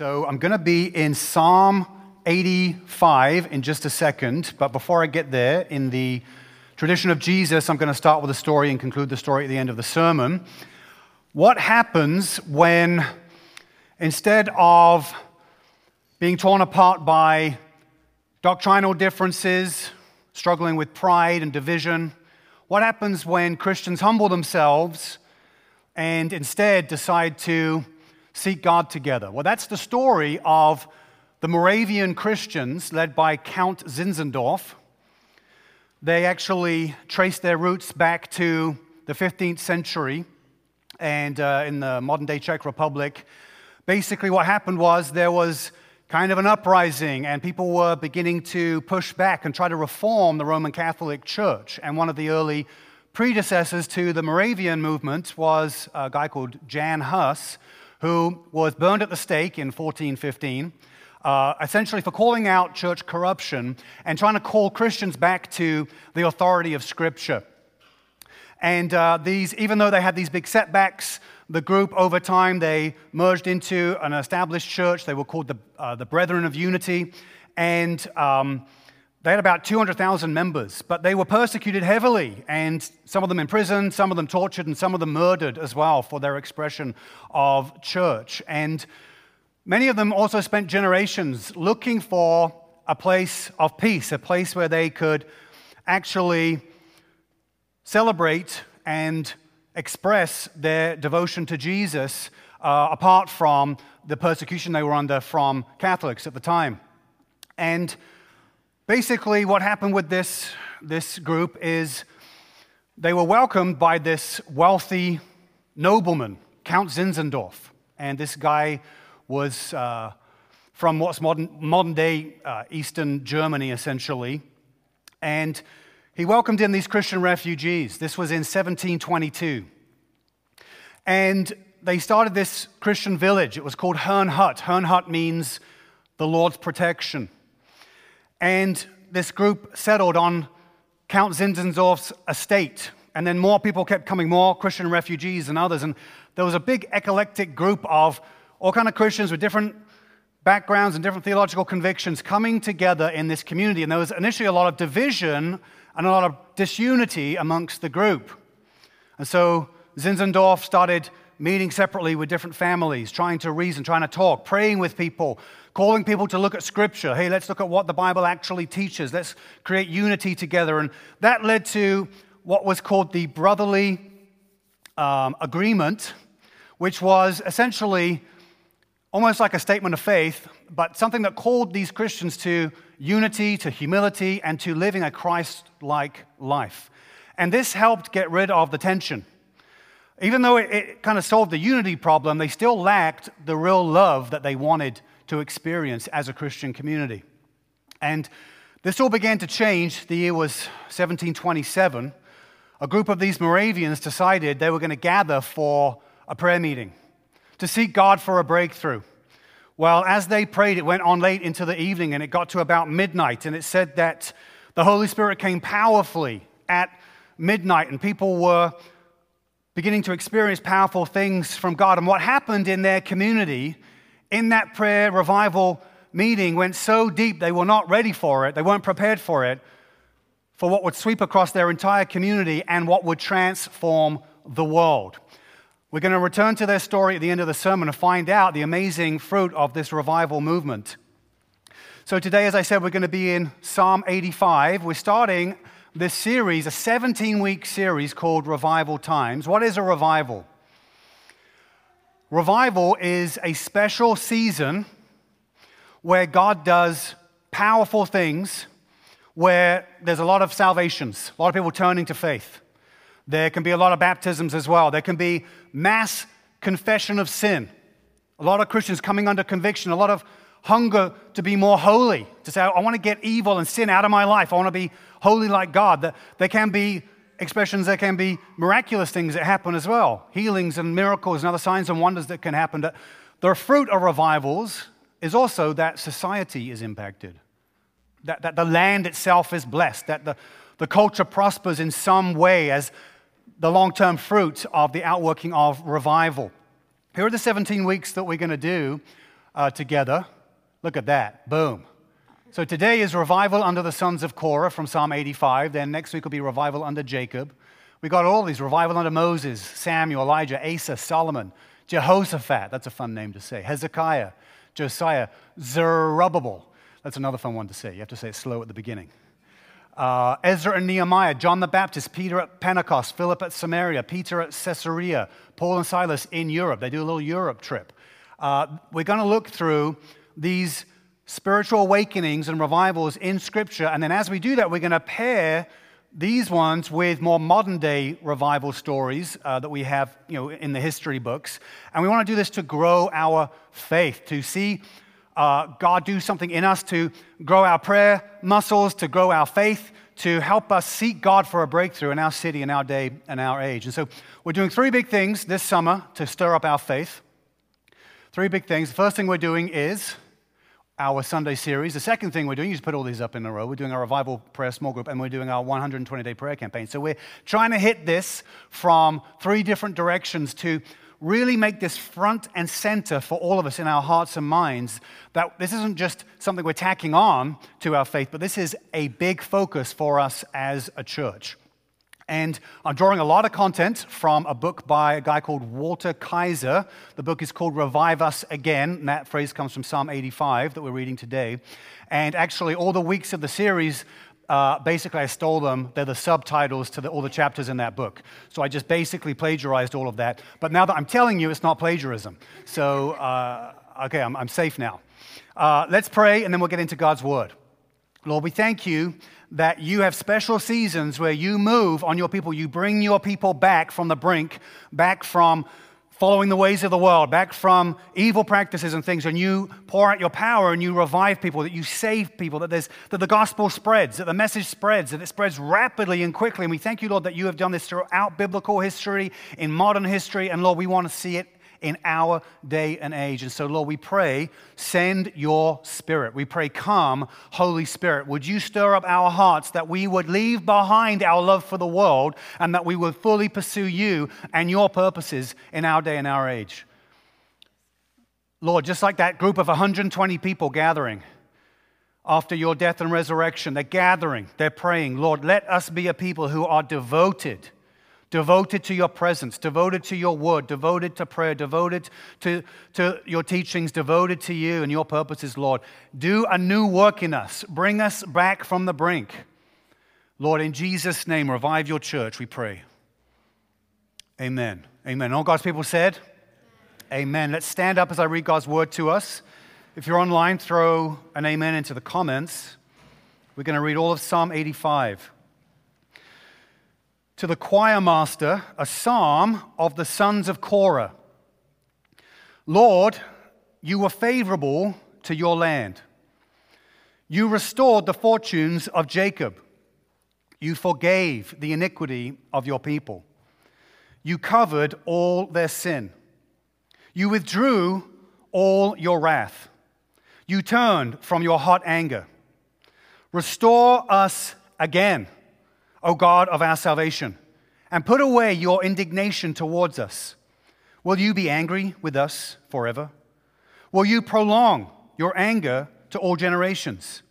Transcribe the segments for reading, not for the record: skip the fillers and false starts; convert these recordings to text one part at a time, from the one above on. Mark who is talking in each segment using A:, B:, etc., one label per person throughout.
A: So I'm going to be in Psalm 85 in just a second, but before I get there, in the tradition of Jesus, I'm going to start with a story and conclude the story at the end of the sermon. What happens when, instead of being torn apart by doctrinal differences, struggling with pride and division, what happens when Christians humble themselves and instead decide to seek God together? Well, that's the story of the Moravian Christians led by Count Zinzendorf. They actually trace their roots back to the 15th century and in the modern-day Czech Republic. Basically, what happened was there was kind of an uprising, and people were beginning to push back and try to reform the Roman Catholic Church. And one of the early predecessors to the Moravian movement was a guy called Jan Hus, who was burned at the stake in 1415, essentially for calling out church corruption and trying to call Christians back to the authority of Scripture. And even though they had these big setbacks, the group over time, they merged into an established church. They were called the Brethren of Unity, and they had about 200,000 members, but they were persecuted heavily, and some of them imprisoned, some of them tortured, and some of them murdered as well for their expression of church. And many of them also spent generations looking for a place of peace, a place where they could actually celebrate and express their devotion to Jesus apart from the persecution they were under from Catholics at the time. And basically, what happened with this group is they were welcomed by this wealthy nobleman, Count Zinzendorf. And this guy was from what's modern-day Eastern Germany, essentially. And he welcomed in these Christian refugees. This was in 1722. And they started this Christian village. It was called Herrnhut. Herrnhut means the Lord's protection. And this group settled on Count Zinzendorf's estate. And then more people kept coming, more Christian refugees and others. And there was a big eclectic group of all kinds of Christians with different backgrounds and different theological convictions coming together in this community. And there was initially a lot of division and a lot of disunity amongst the group. And so Zinzendorf started meeting separately with different families, trying to reason, trying to talk, praying with people, calling people to look at Scripture. Hey, let's look at what the Bible actually teaches. Let's create unity together. And that led to what was called the Brotherly Agreement, which was essentially almost like a statement of faith, but something that called these Christians to unity, to humility, and to living a Christ-like life. And this helped get rid of the tension. Even though it kind of solved the unity problem, they still lacked the real love that they wanted to experience as a Christian community. And this all began to change. The year was 1727. A group of these Moravians decided they were going to gather for a prayer meeting to seek God for a breakthrough. Well, as they prayed, it went on late into the evening, and it got to about midnight, and it said that the Holy Spirit came powerfully at midnight, and people were beginning to experience powerful things from God. And what happened in their community, in that prayer revival meeting, went so deep they were not ready for it, they weren't prepared for it, for what would sweep across their entire community and what would transform the world. We're going to return to their story at the end of the sermon and find out the amazing fruit of this revival movement. So today, as I said, we're going to be in Psalm 85. We're starting this series, a 17-week series called Revival Times. What is a revival? Revival is a special season where God does powerful things, where there's a lot of salvations, a lot of people turning to faith. There can be a lot of baptisms as well. There can be mass confession of sin. A lot of Christians coming under conviction, a lot of hunger to be more holy, to say, I want to get evil and sin out of my life. I want to be holy like God. There can be expressions, there can be miraculous things that happen as well. Healings and miracles and other signs and wonders that can happen. The fruit of revivals is also that society is impacted, that the land itself is blessed, that the culture prospers in some way as the long-term fruit of the outworking of revival. Here are the 17 weeks that we're going to do. together. Look at that. Boom. So today is revival under the sons of Korah from Psalm 85. Then next week will be revival under Jacob. We got all these. Revival under Moses, Samuel, Elijah, Asa, Solomon, Jehoshaphat. That's a fun name to say. Hezekiah, Josiah, Zerubbabel. That's another fun one to say. You have to say it slow at the beginning. Ezra and Nehemiah, John the Baptist, Peter at Pentecost, Philip at Samaria, Peter at Caesarea, Paul and Silas in Europe. They do a little Europe trip. We're going to look through these spiritual awakenings and revivals in Scripture, and then as we do that, we're going to pair these ones with more modern-day revival stories that we have, in the history books. And we want to do this to grow our faith, to see God do something in us, to grow our prayer muscles, to grow our faith, to help us seek God for a breakthrough in our city, in our day, and our age. And so we're doing three big things this summer to stir up our faith. Three big things. The first thing we're doing is our Sunday series. The second thing we're doing, you just put all these up in a row, we're doing our revival prayer small group, and we're doing our 120-day prayer campaign. So we're trying to hit this from three different directions to really make this front and center for all of us in our hearts and minds, that this isn't just something we're tacking on to our faith, but this is a big focus for us as a church. And I'm drawing a lot of content from a book by a guy called Walter Kaiser. The book is called Revive Us Again, and that phrase comes from Psalm 85 that we're reading today. And actually, all the weeks of the series, basically I stole them. They're the subtitles to all the chapters in that book. So I just basically plagiarized all of that. But now that I'm telling you, it's not plagiarism. So, okay, I'm safe now. Let's pray, and then we'll get into God's Word. Lord, we thank you that you have special seasons where you move on your people. You bring your people back from the brink, back from following the ways of the world, back from evil practices and things, and you pour out your power and you revive people, that you save people, that the gospel spreads, that the message spreads, that it spreads rapidly and quickly. And we thank you, Lord, that you have done this throughout biblical history, in modern history, and Lord, we want to see it in our day and age. And so, Lord, we pray, send your Spirit. We pray, come, Holy Spirit. Would you stir up our hearts that we would leave behind our love for the world and that we would fully pursue you and your purposes in our day and our age. Lord, just like that group of 120 people gathering after your death and resurrection, they're gathering, they're praying. Lord, let us be a people who are devoted to your presence, devoted to your word, devoted to prayer, devoted to your teachings, devoted to you and your purposes, Lord. Do a new work in us. Bring us back from the brink. Lord, in Jesus' name, revive your church, we pray. Amen. Amen. All God's people said? Amen. Let's stand up as I read God's word to us. If you're online, throw an amen into the comments. We're going to read all of Psalm 85. To the choir master, a psalm of the sons of Korah. Lord, you were favorable to your land. You restored the fortunes of Jacob. You forgave the iniquity of your people. You covered all their sin. You withdrew all your wrath. You turned from your hot anger. Restore us again, O God of our salvation, and put away your indignation towards us. Will you be angry with us forever? Will you prolong your anger to all generations?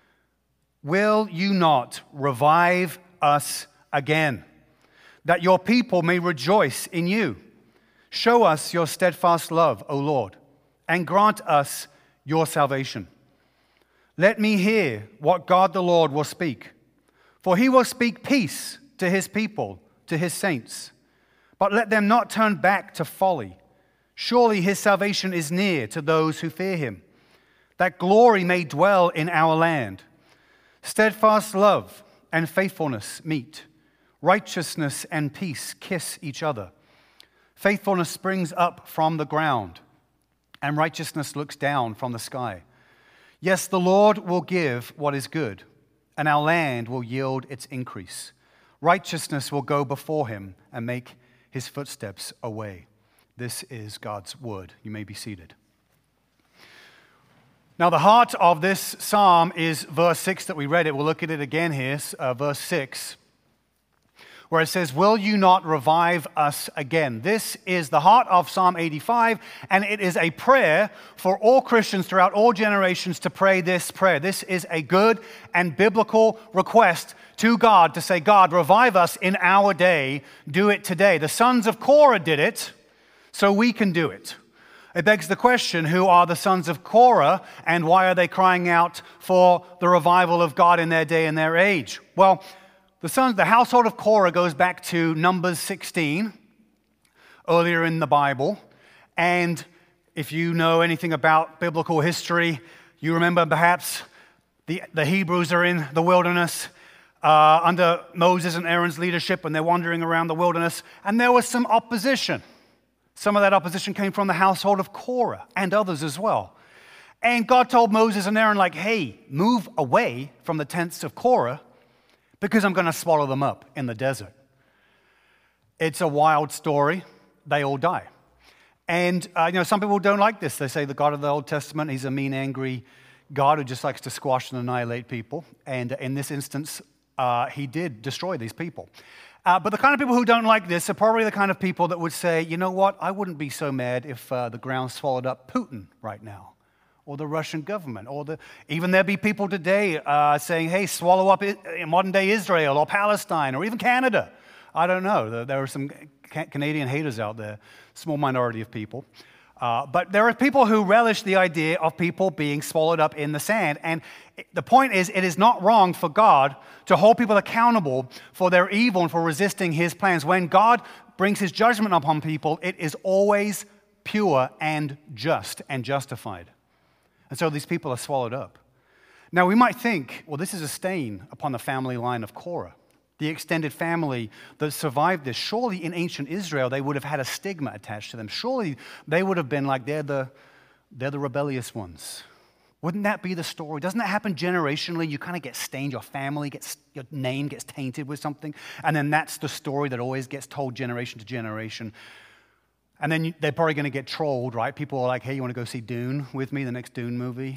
A: Will you not revive us again, that your people may rejoice in you? Show us your steadfast love, O Lord, and grant us your salvation. Let me hear what God the Lord will speak. For he will speak peace to his people, to his saints. But let them not turn back to folly. Surely his salvation is near to those who fear him, that glory may dwell in our land. Steadfast love and faithfulness meet. Righteousness and peace kiss each other. Faithfulness springs up from the ground, and righteousness looks down from the sky. Yes, the Lord will give what is good, and our land will yield its increase. Righteousness will go before him and make his footsteps a way. This is God's word. You may be seated. Now, the heart of this psalm is verse 6 that we read it. We'll look at it again here, verse 6. where it says, "Will you not revive us again?" This is the heart of Psalm 85, and it is a prayer for all Christians throughout all generations to pray this prayer. This is a good and biblical request to God to say, "God, revive us in our day. Do it today." The sons of Korah did it, so we can do it. It begs the question, who are the sons of Korah, and why are they crying out for the revival of God in their day and their age? Well, the household of Korah goes back to Numbers 16, earlier in the Bible. And if you know anything about biblical history, you remember perhaps the Hebrews are in the wilderness under Moses and Aaron's leadership, and they're wandering around the wilderness, and there was some opposition. Some of that opposition came from the household of Korah and others as well. And God told Moses and Aaron, like, "Hey, move away from the tents of Korah, because I'm going to swallow them up in the desert." It's a wild story. They all die. And, some people don't like this. They say the God of the Old Testament, he's a mean, angry God who just likes to squash and annihilate people. And in this instance, he did destroy these people. But the kind of people who don't like this are probably the kind of people that would say, "You know what, I wouldn't be so mad if the ground swallowed up Putin right now, or the Russian government, or even there'd be people today saying, 'Hey, swallow up modern-day Israel or Palestine or even Canada.'" I don't know. There are some Canadian haters out there, small minority of people. But there are people who relish the idea of people being swallowed up in the sand. And the point is, it is not wrong for God to hold people accountable for their evil and for resisting his plans. When God brings his judgment upon people, it is always pure and just and justified. And so these people are swallowed up. Now, we might think, well, this is a stain upon the family line of Korah, the extended family that survived this. Surely in ancient Israel, they would have had a stigma attached to them. Surely they would have been like, they're the rebellious ones. Wouldn't that be the story? Doesn't that happen generationally? You kind of get stained, your name gets tainted with something, and then that's the story that always gets told generation to generation. And then they're probably going to get trolled, right? People are like, "Hey, you want to go see Dune with me, the next Dune movie,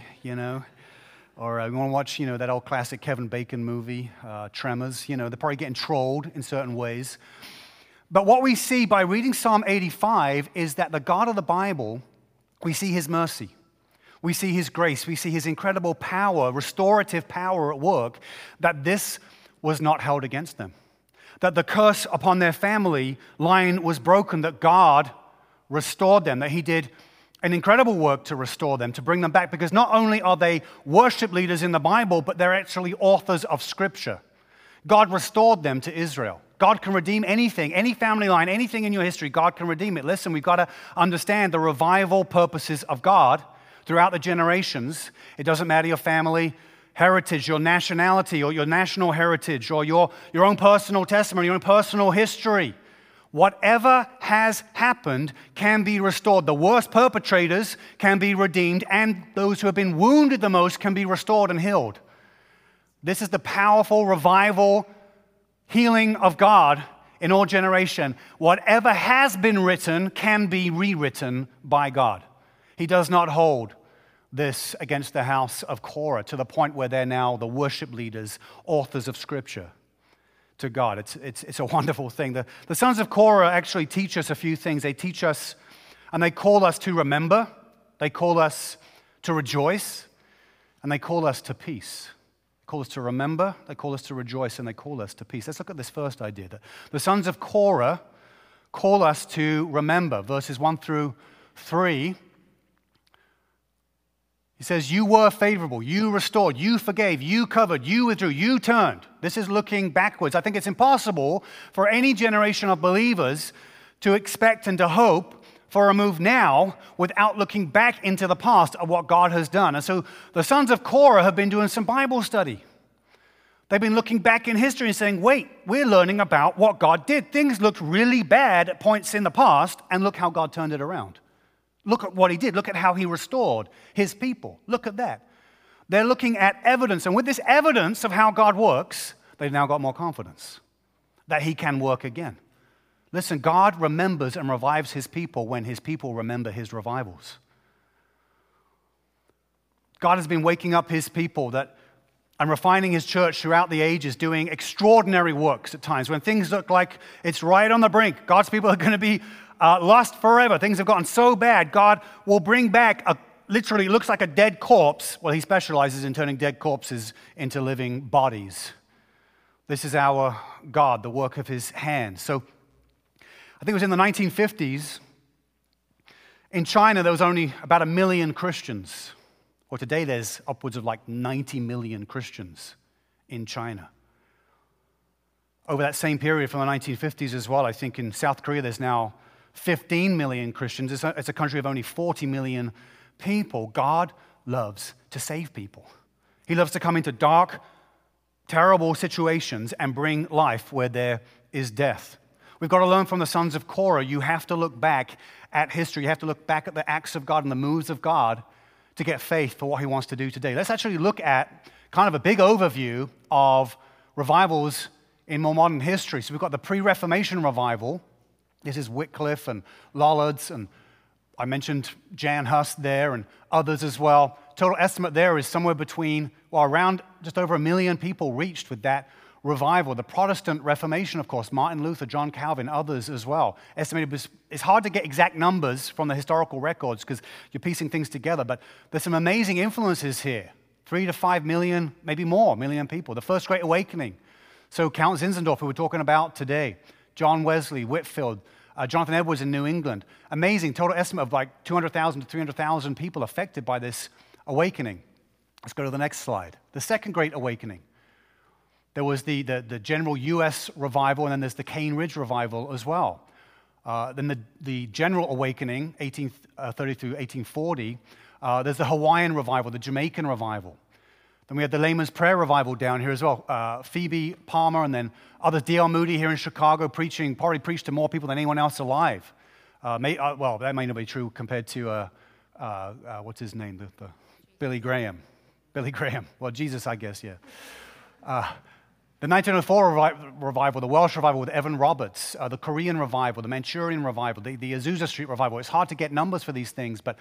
A: Or you want to watch, that old classic Kevin Bacon movie, Tremors. They're probably getting trolled in certain ways. But what we see by reading Psalm 85 is that the God of the Bible, we see his mercy. We see his grace. We see his incredible power, restorative power at work, that this was not held against them. That the curse upon their family line was broken, that God restored them, that he did an incredible work to restore them, to bring them back, because not only are they worship leaders in the Bible, but they're actually authors of Scripture. God restored them to Israel. God can redeem anything, any family line, anything in your history, God can redeem it. Listen, we've got to understand the revival purposes of God throughout the generations. It doesn't matter your family heritage, your nationality, or your national heritage, or your own personal testimony, your own personal history. Whatever has happened can be restored. The worst perpetrators can be redeemed, and those who have been wounded the most can be restored and healed. This is the powerful revival, healing of God in all generation. Whatever has been written can be rewritten by God. He does not hold this against the house of Korah to the point where they're now the worship leaders, authors of Scripture to God. It's a wonderful thing. The sons of Korah actually teach us a few things. They teach us, and they call us to remember. They call us to rejoice, and they call us to peace. They call us to remember, they call us to rejoice, and they call us to peace. Let's look at this first idea. The sons of Korah call us to remember. Verses 1 through 3. He says, "You were favorable, you restored, you forgave, you covered, you withdrew, you turned." This is looking backwards. I think it's impossible for any generation of believers to expect and to hope for a move now without looking back into the past of what God has done. And so the sons of Korah have been doing some Bible study. They've been looking back in history and saying, wait, we're learning about what God did. Things looked really bad at points in the past, and look how God turned it around. Look at what he did. Look at how he restored his people. Look at that. They're looking at evidence. And with this evidence of how God works, they've now got more confidence that he can work again. Listen, God remembers and revives his people when his people remember his revivals. God has been waking up his people that and refining his church throughout the ages, doing extraordinary works at times. When things look like it's right on the brink, God's people are going to be lost forever. Things have gotten so bad, God will bring back literally looks like a dead corpse. Well, he specializes in turning dead corpses into living bodies. This is our God, the work of his hands. So I think it was in the 1950s. In China, there was only about 1 million Christians. Well, today there's upwards of like 90 million Christians in China. Over that same period from the 1950s as well, I think in South Korea there's now 15 million Christians. It's a country of only 40 million people. God loves to save people. He loves to come into dark, terrible situations and bring life where there is death. We've got to learn from the sons of Korah. You have to look back at history. You have to look back at the acts of God and the moves of God to get faith for what he wants to do today. Let's actually look at kind of a big overview of revivals in more modern history. So we've got the pre-Reformation revival. This is Wycliffe and Lollards, and I mentioned Jan Hus there and others as well. Total estimate there is somewhere between, around just over 1 million people reached with that revival. The Protestant Reformation, of course, Martin Luther, John Calvin, others as well. Estimated, it's hard to get exact numbers from the historical records because you're piecing things together, but there's some amazing influences here. 3 to 5 million, maybe more, million people. The First Great Awakening. So Count Zinzendorf, who we're talking about today, John Wesley, Whitefield, Jonathan Edwards in New England. Amazing, total estimate of like 200,000 to 300,000 people affected by this awakening. Let's go to the next slide. The Second Great Awakening. There was the general U.S. revival, and then there's the Cane Ridge revival as well. Then the General Awakening, 1830 through 1840. There's the Hawaiian revival, the Jamaican revival. Then we had the Layman's Prayer revival down here as well. Phoebe Palmer and then others. D.L. Moody here in Chicago probably preached to more people than anyone else alive. That may not be true compared to, what's his name? The Billy Graham. Billy Graham. Well, Jesus, I guess, yeah. The 1904 revival, the Welsh revival with Evan Roberts, the Korean revival, the Manchurian revival, the Azusa Street revival. It's hard to get numbers for these things, but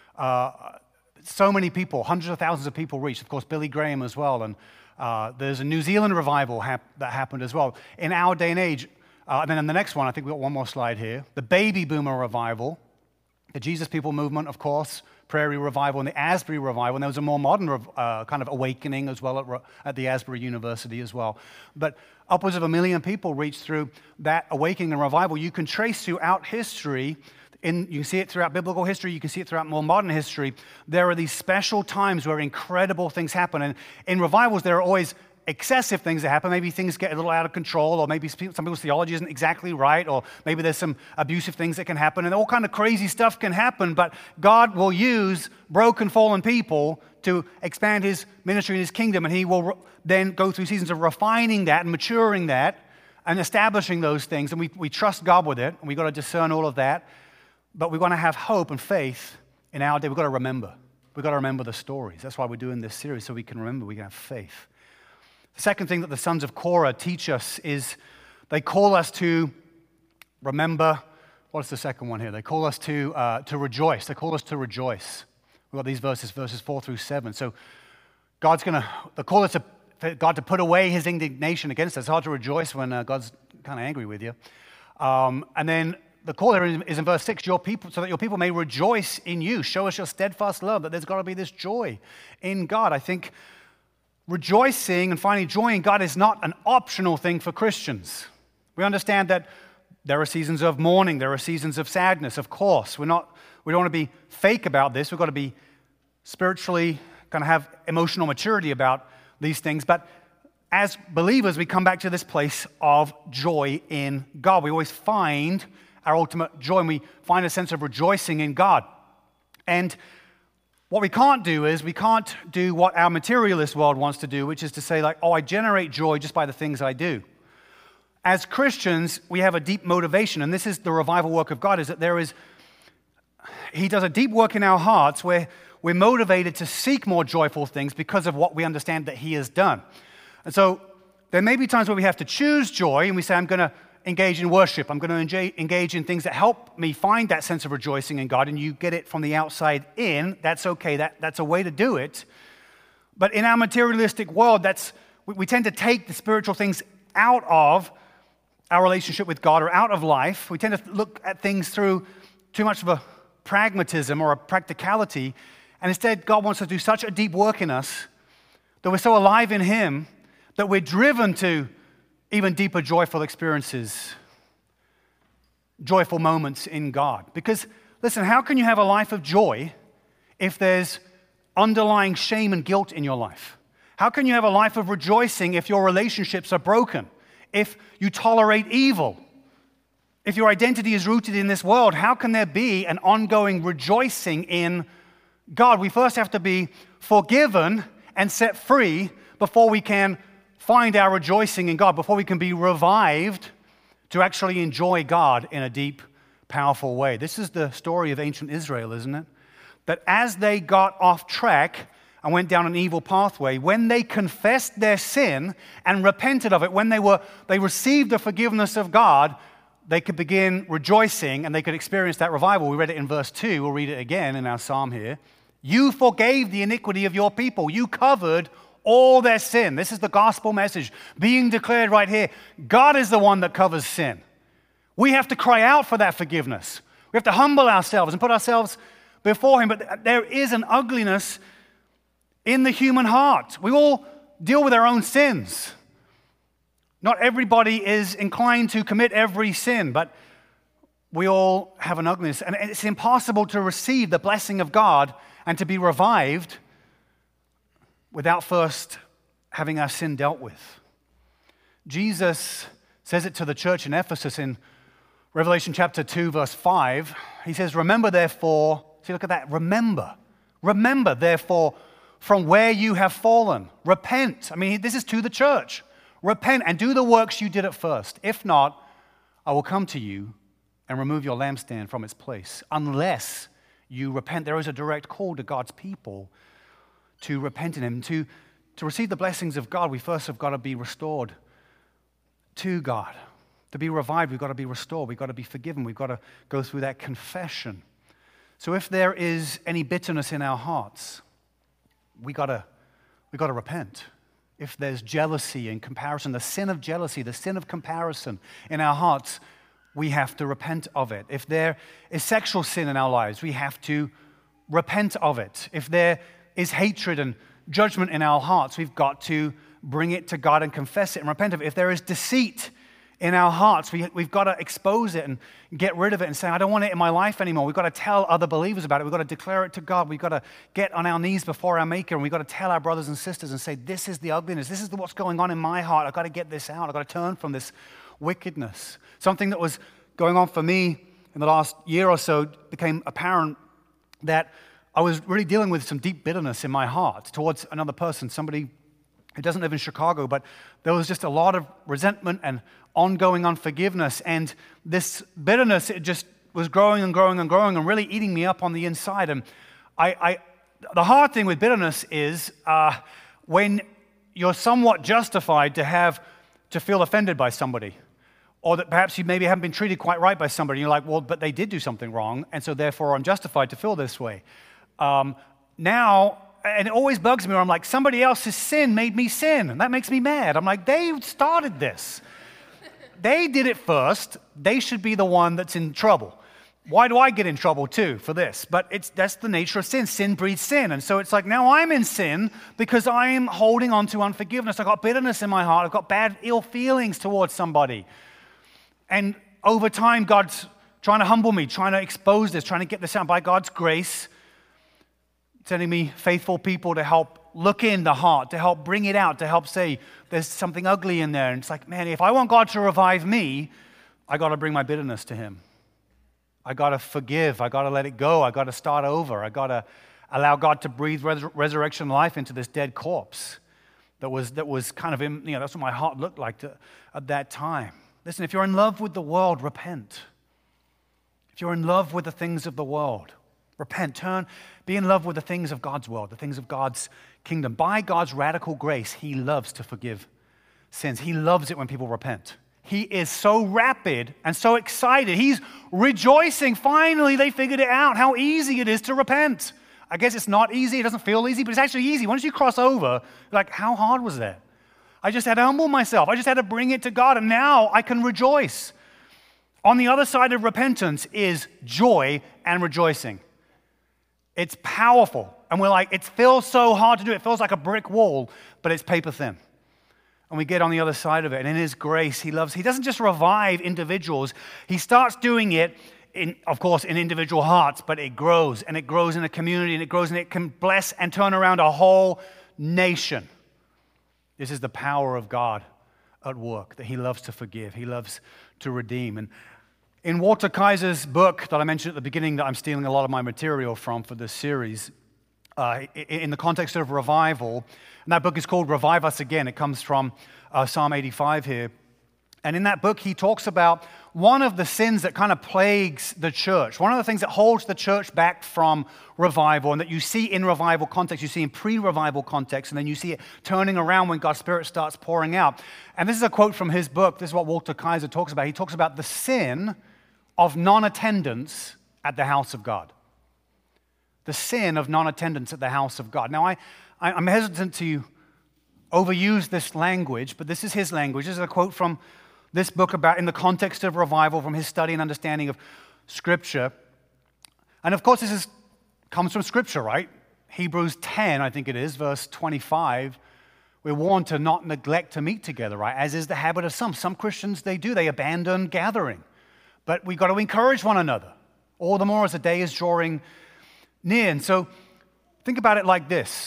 A: so many people, hundreds of thousands of people reached. Of course, Billy Graham as well. And there's a New Zealand revival that happened as well. In our day and age, and then in the next one, I think we've got one more slide here, the Baby Boomer revival, the Jesus People movement, of course, Prairie Revival, and the Asbury Revival. And there was a more modern kind of awakening as well at the Asbury University as well. But upwards of 1 million people reached through that awakening and revival. You can trace throughout history, you can see it throughout biblical history, you can see it throughout more modern history. There are these special times where incredible things happen. And in revivals, there are always excessive things that happen. Maybe things get a little out of control, or maybe some people's theology isn't exactly right, or maybe there's some abusive things that can happen, and all kind of crazy stuff can happen, but God will use broken, fallen people to expand his ministry and his kingdom, and he will then go through seasons of refining that and maturing that and establishing those things, and we trust God with it, and we've got to discern all of that, but we've got to have hope and faith in our day. We've got to remember. We've got to remember the stories. That's why we're doing this series, so we can remember, we can have faith. The second thing that the sons of Korah teach us is they call us to remember. What's the second one here? They call us to rejoice. They call us to rejoice. We've got these verses 4 through 7. So they call us for God to put away his indignation against us. It's hard to rejoice when God's kind of angry with you. And then the call here is in verse 6, your people, so that your people may rejoice in you. Show us your steadfast love, that there's got to be this joy in God. I think rejoicing and finding joy in God is not an optional thing for Christians. We understand that there are seasons of mourning, there are seasons of sadness, of course. We don't want to be fake about this. We've got to be spiritually, kind of have emotional maturity about these things. But as believers, we come back to this place of joy in God. We always find our ultimate joy, and we find a sense of rejoicing in God. And what we can't do is we can't do what our materialist world wants to do, which is to say like, I generate joy just by the things I do. As Christians, we have a deep motivation, and this is the revival work of God, is that he does a deep work in our hearts where we're motivated to seek more joyful things because of what we understand that he has done. And so there may be times where we have to choose joy, and we say, I'm going to engage in worship. I'm going to engage in things that help me find that sense of rejoicing in God, and you get it from the outside in. That's okay. That's a way to do it. But in our materialistic world, we tend to take the spiritual things out of our relationship with God or out of life. We tend to look at things through too much of a pragmatism or a practicality. And instead, God wants to do such a deep work in us that we're so alive in Him that we're driven to even deeper joyful experiences, joyful moments in God. Because, listen, how can you have a life of joy if there's underlying shame and guilt in your life? How can you have a life of rejoicing if your relationships are broken? If you tolerate evil? If your identity is rooted in this world, how can there be an ongoing rejoicing in God? We first have to be forgiven and set free before we can find our rejoicing in God, before we can be revived to actually enjoy God in a deep, powerful way. This is the story of ancient Israel, isn't it? That as they got off track and went down an evil pathway, when they confessed their sin and repented of it, when they received the forgiveness of God, they could begin rejoicing and they could experience that revival. We read it in verse 2. We'll read it again in our psalm here. You forgave the iniquity of your people. You covered all their sin. This is the gospel message being declared right here. God is the one that covers sin. We have to cry out for that forgiveness. We have to humble ourselves and put ourselves before Him. But there is an ugliness in the human heart. We all deal with our own sins. Not everybody is inclined to commit every sin, but we all have an ugliness. And it's impossible to receive the blessing of God and to be revived without first having our sin dealt with. Jesus says it to the church in Ephesus in Revelation chapter 2, verse 5. He says, remember therefore, see, look at that, remember therefore from where you have fallen. Repent. I mean, this is to the church. Repent and do the works you did at first. If not, I will come to you and remove your lampstand from its place. Unless you repent. There is a direct call to God's people to repent in Him. To receive the blessings of God, we first have got to be restored to God. To be revived, we've got to be restored. We've got to be forgiven. We've got to go through that confession. So if there is any bitterness in our hearts, we got to repent. If there's jealousy and comparison, the sin of jealousy, the sin of comparison in our hearts, we have to repent of it. If there is sexual sin in our lives, we have to repent of it. If there is hatred and judgment in our hearts, we've got to bring it to God and confess it and repent of it. If there is deceit in our hearts, we've got to expose it and get rid of it and say, I don't want it in my life anymore. We've got to tell other believers about it. We've got to declare it to God. We've got to get on our knees before our Maker, and we've got to tell our brothers and sisters and say, this is the ugliness. This is what's going on in my heart. I've got to get this out. I've got to turn from this wickedness. Something that was going on for me in the last year or so became apparent that I was really dealing with some deep bitterness in my heart towards another person, somebody who doesn't live in Chicago, but there was just a lot of resentment and ongoing unforgiveness. And this bitterness, it just was growing and growing and growing and really eating me up on the inside. And the hard thing with bitterness is when you're somewhat justified to feel offended by somebody, or that perhaps you maybe haven't been treated quite right by somebody. You're like, well, but they did do something wrong, and so therefore I'm justified to feel this way. Now, and it always bugs me where I'm like, somebody else's sin made me sin, and that makes me mad. I'm like, they started this. They did it first. They should be the one that's in trouble. Why do I get in trouble too for this? But that's the nature of sin. Sin breeds sin. And so it's like, now I'm in sin because I'm holding on to unforgiveness. I've got bitterness in my heart. I've got bad, ill feelings towards somebody. And over time, God's trying to humble me, trying to expose this, trying to get this out. By God's grace, sending me faithful people to help look in the heart, to help bring it out, to help say there's something ugly in there. And it's like, man, if I want God to revive me, I got to bring my bitterness to Him. I got to forgive. I got to let it go. I got to start over. I got to allow God to breathe resurrection life into this dead corpse that was kind of, that's what my heart looked like at that time. Listen, if you're in love with the world, repent. If you're in love with the things of the world, repent. Be in love with the things of God's world, the things of God's kingdom. By God's radical grace, He loves to forgive sins. He loves it when people repent. He is so rapid and so excited. He's rejoicing. Finally, they figured it out, how easy it is to repent. I guess it's not easy. It doesn't feel easy, but it's actually easy. Once you cross over, you're like, how hard was that? I just had to humble myself. I just had to bring it to God, and now I can rejoice. On the other side of repentance is joy and rejoicing. It's powerful. And we're like, it feels so hard to do. It feels like a brick wall, but it's paper thin. And we get on the other side of it. And in His grace, He doesn't just revive individuals. He starts doing it, of course, in individual hearts, but it grows. And it grows in a community, and it grows, and it can bless and turn around a whole nation. This is the power of God at work, that He loves to forgive. He loves to redeem. And in Walter Kaiser's book that I mentioned at the beginning, that I'm stealing a lot of my material from for this series, in the context of revival, and that book is called Revive Us Again. It comes from Psalm 85 here. And in that book, he talks about one of the sins that kind of plagues the church, one of the things that holds the church back from revival, and that you see in revival context, you see in pre-revival context, and then you see it turning around when God's Spirit starts pouring out. And this is a quote from his book. This is what Walter Kaiser talks about. He talks about the sin of non-attendance at the house of God. The sin of non-attendance at the house of God. Now, I'm hesitant to overuse this language, but this is his language. This is a quote from this book about in the context of revival, from his study and understanding of Scripture. And of course, comes from Scripture, right? Hebrews 10, I think it is, verse 25. We're warned to not neglect to meet together, right? As is the habit of some. Some Christians, they abandon gathering. But we've got to encourage one another, all the more as the day is drawing near. And so think about it like this.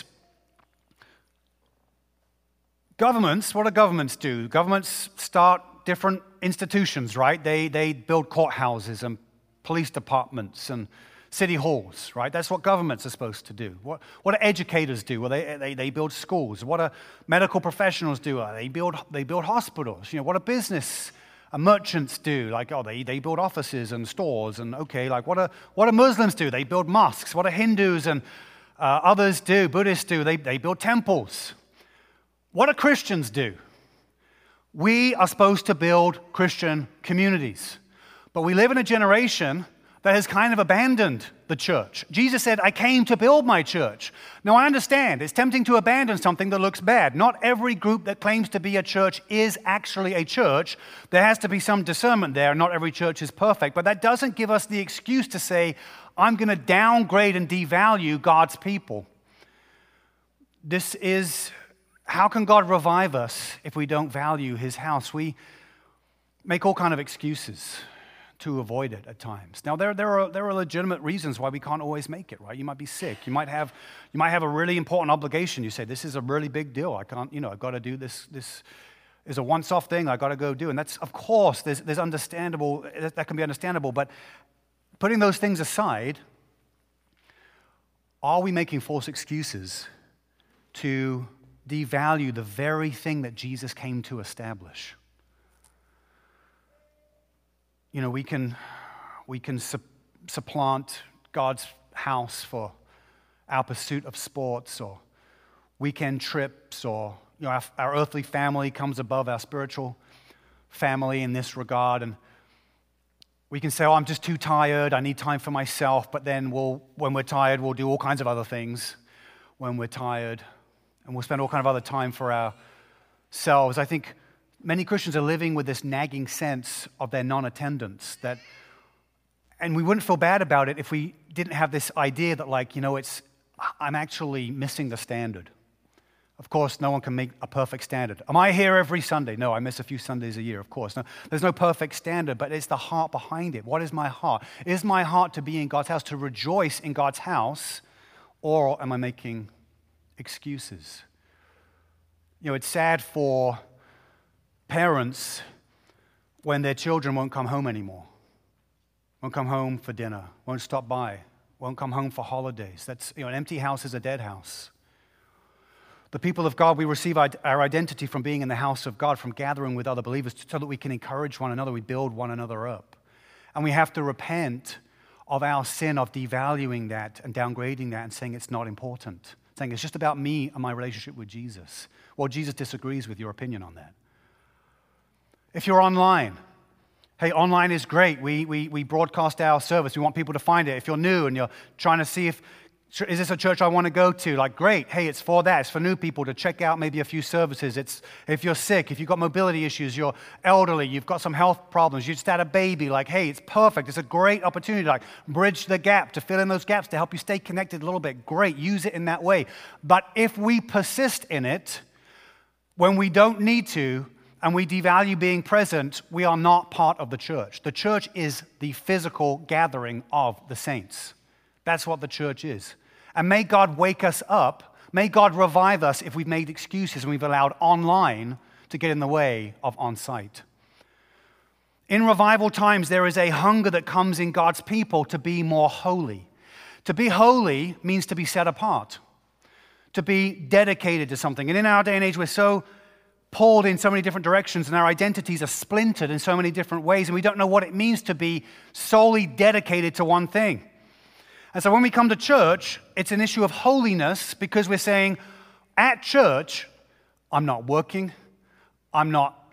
A: Governments, what do governments do? Governments start different institutions, right? They build courthouses and police departments and city halls, right? That's what governments are supposed to do. What do educators do? Well, they build schools. What do medical professionals do? They build hospitals. What do business merchants do? Like, they build offices and stores. And okay, like what do Muslims do? They build mosques. What do Hindus and others do? Buddhists do? They build temples. What do Christians do? We are supposed to build Christian communities. But we live in a generation that has kind of abandoned the church. Jesus said, I came to build my church. Now, I understand it's tempting to abandon something that looks bad. Not every group that claims to be a church is actually a church. There has to be some discernment there. Not every church is perfect. But that doesn't give us the excuse to say, I'm going to downgrade and devalue God's people. How can God revive us if we don't value His house? We make all kinds of excuses to avoid it at times. Now, there are legitimate reasons why we can't always make it, right? You might be sick. You might have a really important obligation. You say, this is a really big deal. I can't, I've got to do this. This is a once-off thing I've got to go do. And that's, of course, there's understandable, that can be understandable. But putting those things aside, are we making false excuses to devalue the very thing that Jesus came to establish? We can supplant God's house for our pursuit of sports or weekend trips, or our earthly family comes above our spiritual family in this regard, and we can say, I'm just too tired, I need time for myself, but then when we're tired, we'll do all kinds of other things when we're tired, and we'll spend all kind of other time for ourselves. I think many Christians are living with this nagging sense of their non-attendance, and we wouldn't feel bad about it if we didn't have this idea that, I'm actually missing the standard. Of course, no one can make a perfect standard. Am I here every Sunday? No, I miss a few Sundays a year, of course. No, there's no perfect standard, but it's the heart behind it. What is my heart? Is my heart to be in God's house, to rejoice in God's house, or am I making excuses? It's sad for parents when their children won't come home anymore, won't come home for dinner, won't stop by, won't come home for holidays. That's, an empty house is a dead house. The people of God, we receive our identity from being in the house of God, from gathering with other believers so that we can encourage one another, we build one another up. And we have to repent of our sin of devaluing that and downgrading that and saying it's not important, saying it's just about me and my relationship with Jesus. Well, Jesus disagrees with your opinion on that. If you're online, hey, online is great. We broadcast our service. We want people to find it. If you're new and you're trying to see if Is this a church I want to go to? Like, great. Hey, it's for that. It's for new people to check out maybe a few services. It's if you're sick, if you've got mobility issues, you're elderly, you've got some health problems, you just had a baby. Like, hey, it's perfect. It's a great opportunity to like bridge the gap, to fill in those gaps, to help you stay connected a little bit. Great. Use it in that way. But if we persist in it when we don't need to, and we devalue being present, we are not part of the church. The church is the physical gathering of the saints. That's what the church is. And may God wake us up. May God revive us if we've made excuses and we've allowed online to get in the way of on-site. In revival times, there is a hunger that comes in God's people to be more holy. To be holy means to be set apart, to be dedicated to something. And in our day and age, we're so pulled in so many different directions and our identities are splintered in so many different ways, and we don't know what it means to be solely dedicated to one thing. And so when we come to church, it's an issue of holiness because we're saying, at church, I'm not working, I'm not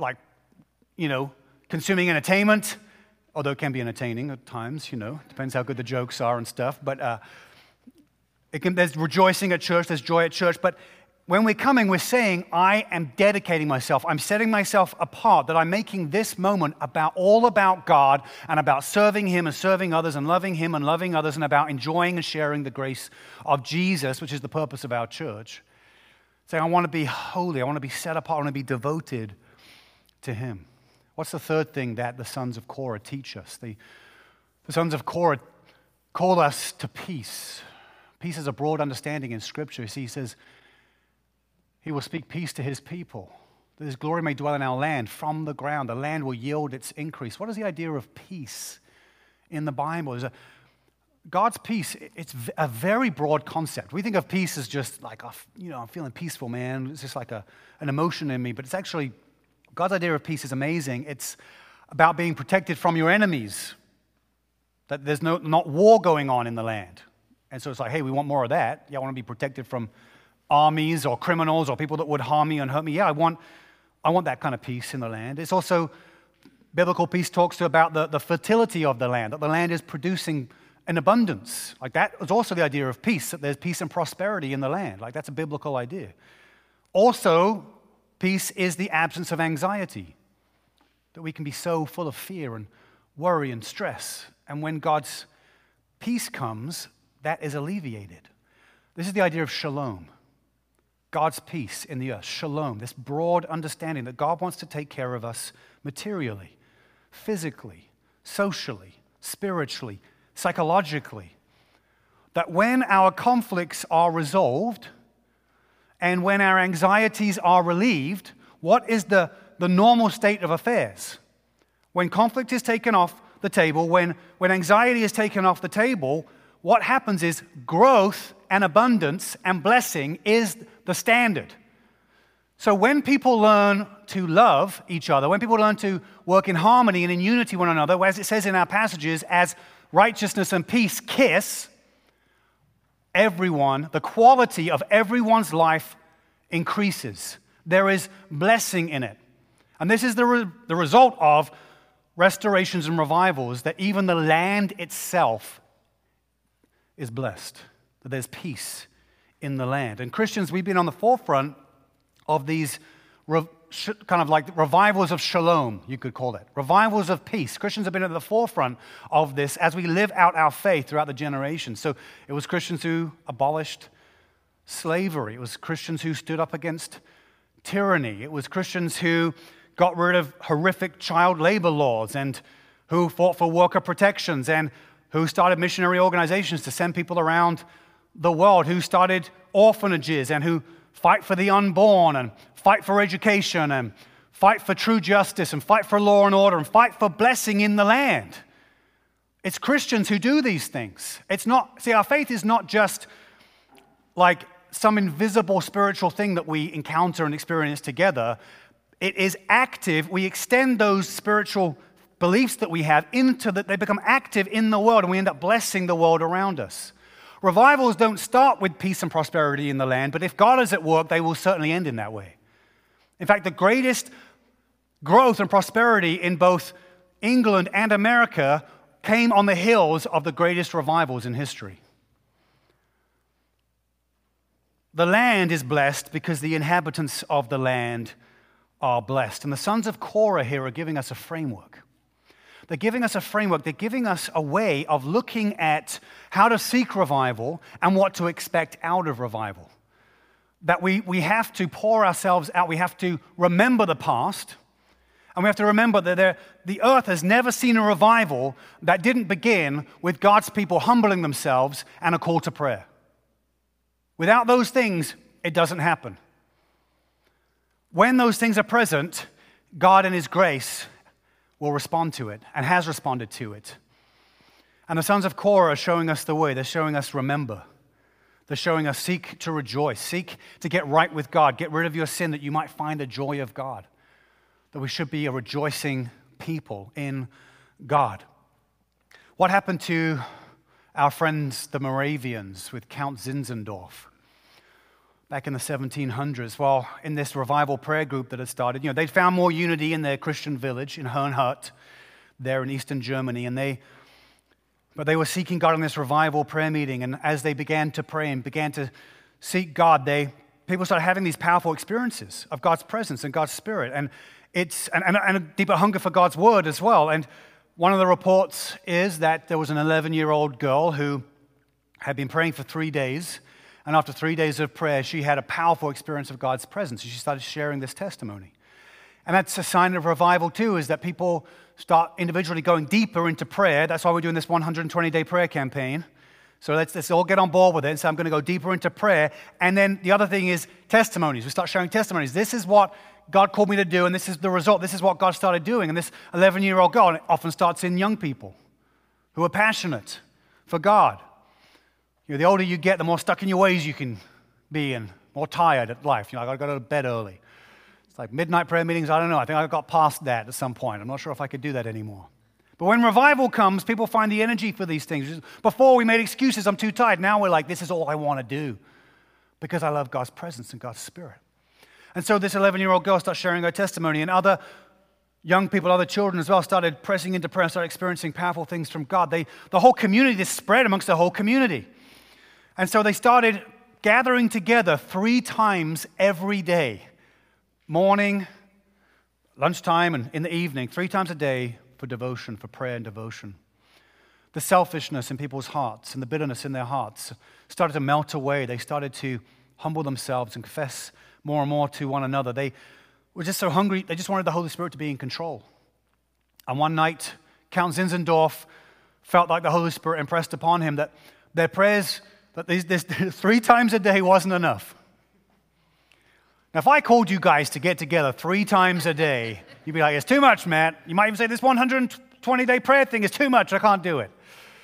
A: consuming entertainment, although it can be entertaining at times, depends how good the jokes are and stuff, but there's rejoicing at church, there's joy at church, but when we're coming, we're saying, I am dedicating myself. I'm setting myself apart, that I'm making this moment all about God and about serving Him and serving others and loving Him and loving others and about enjoying and sharing the grace of Jesus, which is the purpose of our church. Saying, I want to be holy. I want to be set apart. I want to be devoted to Him. What's the third thing that the sons of Korah teach us? The sons of Korah call us to peace. Peace is a broad understanding in Scripture. See, he says, He will speak peace to His people, that His glory may dwell in our land from the ground. The land will yield its increase. What is the idea of peace in the Bible? God's peace, it's a very broad concept. We think of peace as just like, I'm feeling peaceful, man. It's just like an emotion in me. But it's actually, God's idea of peace is amazing. It's about being protected from your enemies, that there's not war going on in the land. And so it's like, hey, we want more of that. Yeah, I want to be protected from armies or criminals or people that would harm me and hurt me. Yeah, I want that kind of peace in the land. It's also, biblical peace talks about the fertility of the land, that the land is producing an abundance. Like that is also the idea of peace, that there's peace and prosperity in the land. Like that's a biblical idea. Also, peace is the absence of anxiety, that we can be so full of fear and worry and stress. And when God's peace comes, that is alleviated. This is the idea of shalom. God's peace in the earth, shalom, this broad understanding that God wants to take care of us materially, physically, socially, spiritually, psychologically. That when our conflicts are resolved and when our anxieties are relieved, what is the normal state of affairs? When conflict is taken off the table, when anxiety is taken off the table, what happens is growth and abundance and blessing is the standard. So when people learn to love each other, when people learn to work in harmony and in unity with one another, as it says in our passages, as righteousness and peace kiss, the quality of everyone's life increases. There is blessing in it. And this is the result of restorations and revivals, that even the land itself is blessed, that there's peace in the land. And Christians, we've been on the forefront of these kind of like revivals of shalom, you could call it. Revivals of peace. Christians have been at the forefront of this as we live out our faith throughout the generations. So it was Christians who abolished slavery. It was Christians who stood up against tyranny. It was Christians who got rid of horrific child labor laws and who fought for worker protections and who started missionary organizations to send people around the world, who started orphanages and who fight for the unborn and fight for education and fight for true justice and fight for law and order and fight for blessing in the land. It's Christians who do these things. Our faith is not just like some invisible spiritual thing that we encounter and experience together. It is active. We extend those spiritual beliefs that we have into that they become active in the world, and we end up blessing the world around us. Revivals don't start with peace and prosperity in the land, but if God is at work, they will certainly end in that way. In fact, the greatest growth and prosperity in both England and America came on the heels of the greatest revivals in history. The land is blessed because the inhabitants of the land are blessed. And the sons of Korah here are giving us a framework. They're giving us a framework. They're giving us a way of looking at how to seek revival and what to expect out of revival. That we have to pour ourselves out. We have to remember the past. And we have to remember that the earth has never seen a revival that didn't begin with God's people humbling themselves and a call to prayer. Without those things, it doesn't happen. When those things are present, God in His grace will respond to it and has responded to it. And the sons of Korah are showing us the way. They're showing us remember. They're showing us seek to rejoice, seek to get right with God, get rid of your sin that you might find the joy of God. That we should be a rejoicing people in God. What happened to our friends, the Moravians, with Count Zinzendorf back in the 1700s? Well, in this revival prayer group that had started, they'd found more unity in their Christian village in Herrnhut, there in eastern Germany, but they were seeking God in this revival prayer meeting, and as they began to pray and began to seek God, people started having these powerful experiences of God's presence and God's Spirit, and a deeper hunger for God's Word as well. And one of the reports is that there was an 11-year-old girl who had been praying for 3 days, and after 3 days of prayer, she had a powerful experience of God's presence, and she started sharing this testimony. And that's a sign of revival too, is that people start individually going deeper into prayer. That's why we're doing this 120-day prayer campaign. So let's all get on board with it. So I'm going to go deeper into prayer. And then the other thing is testimonies. We start sharing testimonies. This is what God called me to do, and this is the result. This is what God started doing. And this 11-year-old girl, and it often starts in young people who are passionate for God. The older you get, the more stuck in your ways you can be and more tired at life. I got to go to bed early. It's like midnight prayer meetings. I don't know. I think I got past that at some point. I'm not sure if I could do that anymore. But when revival comes, people find the energy for these things. Before we made excuses, I'm too tired. Now we're like, this is all I want to do because I love God's presence and God's Spirit. And so this 11-year-old girl starts sharing her testimony, and other young people, other children as well, started pressing into prayer and started experiencing powerful things from God. The whole community, this spread amongst the whole community. And so they started gathering together 3 times every day, morning, lunchtime, and in the evening, 3 times a day for devotion, for prayer and devotion. The selfishness in people's hearts and the bitterness in their hearts started to melt away. They started to humble themselves and confess more and more to one another. They were just so hungry, they just wanted the Holy Spirit to be in control. And one night, Count Zinzendorf felt like the Holy Spirit impressed upon him that their prayers, that this 3 times a day wasn't enough. Now, if I called you guys to get together 3 times a day, you'd be like, it's too much, Matt. You might even say, this 120-day prayer thing is too much. I can't do it.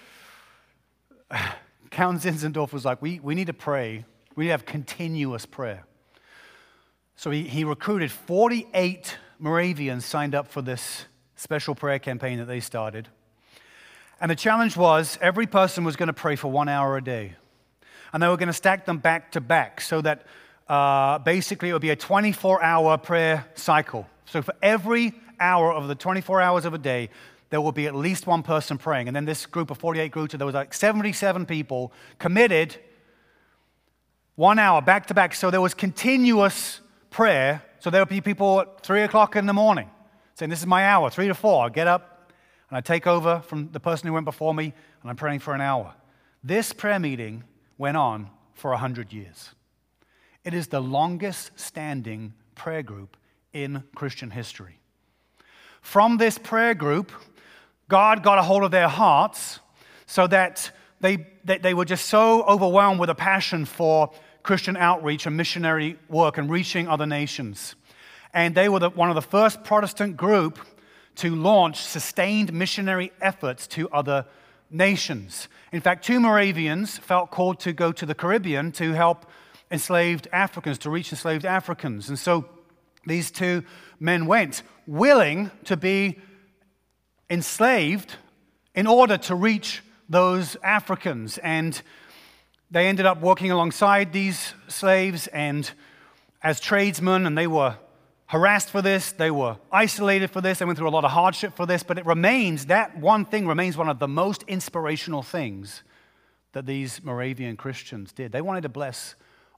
A: Count Zinzendorf was like, we need to pray. We need to have continuous prayer. So he recruited 48 Moravians signed up for this special prayer campaign that they started. And the challenge was every person was going to pray for 1 hour a day. And they were going to stack them back to back so that basically it would be a 24-hour prayer cycle. So for every hour of the 24 hours of a day, there will be at least one person praying. And then this group of 48 groups, there was like 77 people committed 1 hour back to back. So there was continuous prayer. So there would be people at 3 o'clock in the morning saying, this is my hour, 3 to 4. I get up and I take over from the person who went before me and I'm praying for an hour. This prayer meeting went on for 100 years. It is the longest standing prayer group in Christian history. From this prayer group, God got a hold of their hearts so that they were just so overwhelmed with a passion for Christian outreach and missionary work and reaching other nations. And they were one of the first Protestant group to launch sustained missionary efforts to other nations. In fact, 2 Moravians felt called to go to the Caribbean to help enslaved Africans, to reach enslaved Africans. And so these 2 men went willing to be enslaved in order to reach those Africans. And they ended up working alongside these slaves and as tradesmen, and they were harassed for this, they were isolated for this, they went through a lot of hardship for this, but that one thing remains one of the most inspirational things that these Moravian Christians did. They wanted to bless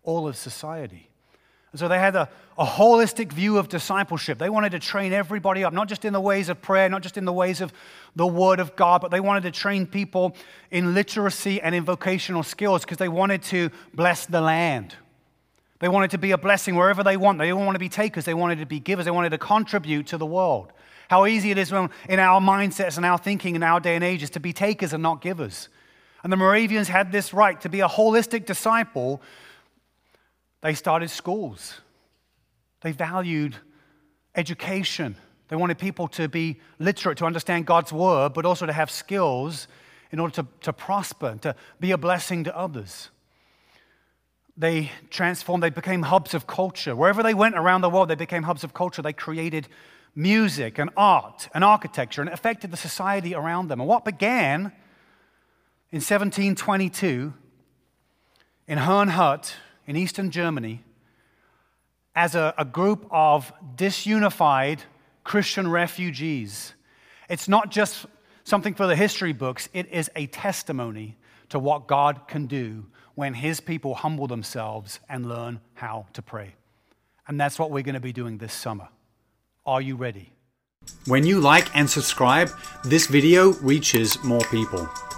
A: all of society. And so they had a holistic view of discipleship. They wanted to train everybody up, not just in the ways of prayer, not just in the ways of the Word of God, but they wanted to train people in literacy and in vocational skills because they wanted to bless the land. They wanted to be a blessing wherever they want. They didn't want to be takers. They wanted to be givers. They wanted to contribute to the world. How easy it is when, in our mindsets and our thinking in our day and age is to be takers and not givers. And the Moravians had this right to be a holistic disciple. They started schools. They valued education. They wanted people to be literate, to understand God's word, but also to have skills in order to prosper, to be a blessing to others. They transformed, they became hubs of culture. Wherever they went around the world, they became hubs of culture. They created music and art and architecture and it affected the society around them. And what began in 1722 in Herrnhut in eastern Germany as a group of disunified Christian refugees. It's not just something for the history books. It is a testimony to what God can do when His people humble themselves and learn how to pray. And that's what we're going to be doing this summer. Are you ready?
B: When you like and subscribe, this video reaches more people.